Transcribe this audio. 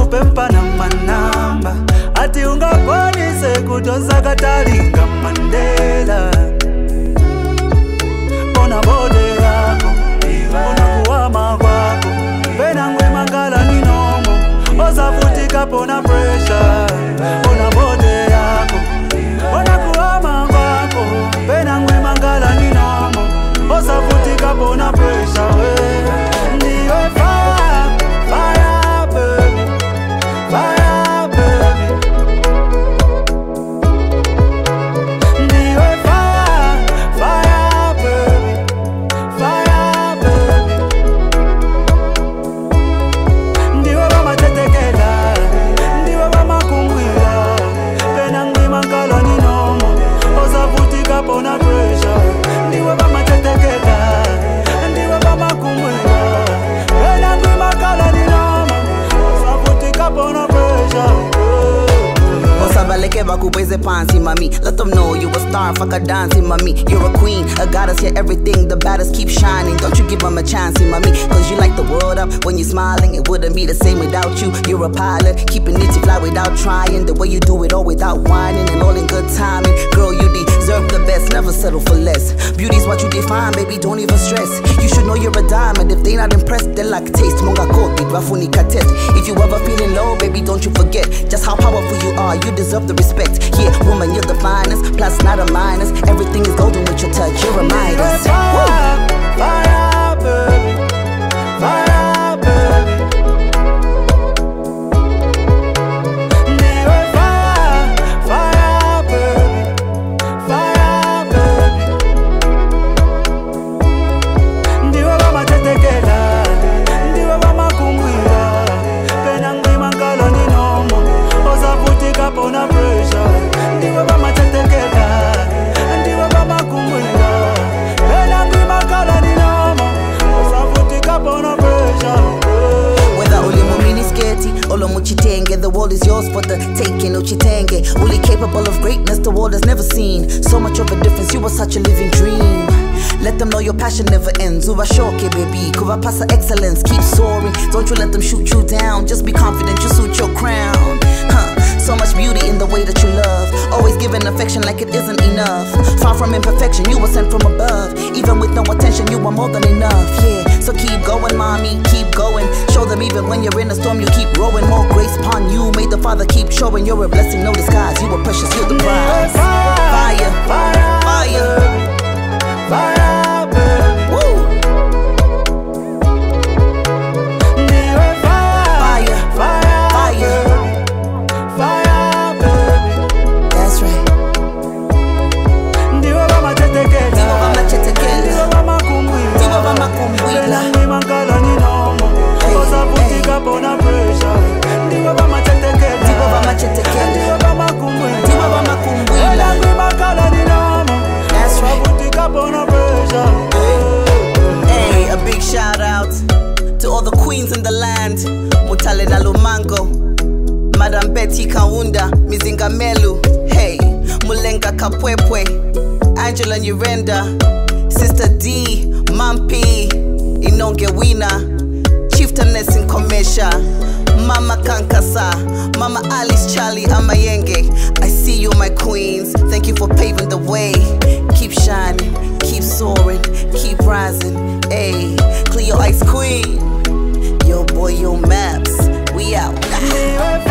pempana manamba ati ungabonise kutonza katalinga Mandela. Bona bode yako, bona kuwama kwako, pena ngwe mangala ni nomo, ozavutika pona pressure. Bona bode yako, bona kuwama kwako, pena ngwe mangala ni nomo, ozavutika pona pressure. Ndiwe fire, fire baby, fire baby. Ndiwe fire, fire baby, fire baby. Ndiwe wama tetekela, ndiwe wama kumwila, pena ngwi mangala ni nomo, ozavutika pona pressure. Ndiwe wama tetekela, ndiwe wama kumwila, pena ngwi mangala ni nomo, ozavutika pona pressure. Osabaleke bakupeze pansi, mami. Let them know you a star, fuck a dancing, mami. You're a queen, a goddess, yeah, everything. The baddest keep shining. Don't you give them a chance, mami. Cause you light the world up when you're smiling. It wouldn't be the same without you. You're a pilot, keeping it to fly without trying. The way you do it all without whining and all in good timing. Girl, you deserve the best, never settle for less. Beauty's what you define, baby, don't even stress. You should know you're a diamond. If they not impressed, they like taste. Monga kopi, bafunika test. If you ever feeling low, baby, don't you forget just how powerful you are. You deserve the respect. Yeah, woman, you're the finest, plus not a minus. Everything is golden with your touch, you remind us. Fire, fire, baby, fire, baby. Ndiwe fire, fire, baby, fire, baby. Ndiwe wama tetekela, ndiwe wama kumwila, pena ngwi mangala ni nomo, ozavutika pona pressure. Ndiwe wama tetekela, ndiwe wama kumwila, pena ngwi mangala ni nomo, ozavutika pona pressure. Whether uli mumini sketi, olo muchitenge, the world is yours for the taking, uchitenge. Uli capable of greatness the world has never seen. So much of a difference, you are such a living dream. Let them know your passion never ends. Ubashoke baby, kuva pasa excellence, keep soaring. Don't you let them shoot you down, just be confident you suit your crown. So much beauty in the way that you love, always giving affection like it isn't enough. Far from imperfection, you were sent from above. Even with no attention, you are more than enough, yeah. So keep going, mommy, keep going. Show them even when you're in a storm, you keep rowing. More grace upon you, may the Father keep showing. You're a blessing, no disguise, you are precious, you're the prize. Fire, fire, fire, Fire, baby. woo. Ndiwe fire, Fire, fire, fire, fire, baby. that's right. Ndiwe wama tetekela, Ndiwe wama tetekela, ndiwe wama kumwila, ndiwe wama kumwila. pena ngwi mangala ni nomo, Hey, ozavutika hey. pona pressure. Ndiwe wama tetekela, Ndiwe wama tetekela, ndiwe wama kumwila, ndiwe wama kumwila. pena ngwi mangala ni nomo, That's right. ozavutika pona pressure. Hey, a big shout out to all the queens in the land. Mutale na Lumango, Madam Betty Kaunda, Mizinga Melu, hey, Mulenga Kapwepwe, Angela Nyirenda, Sister D, Mampi, Inonge Wina, Chieftainess in Komesha, Mama Kankasa, Mama Alice Charlie Amayenge. I see you, my queens. Thank you for paving the way. Keep shining, keep soaring, keep rising. Ayy, Cleo Ice Queen. Yo boy, yo Maps. We out. Ndiwe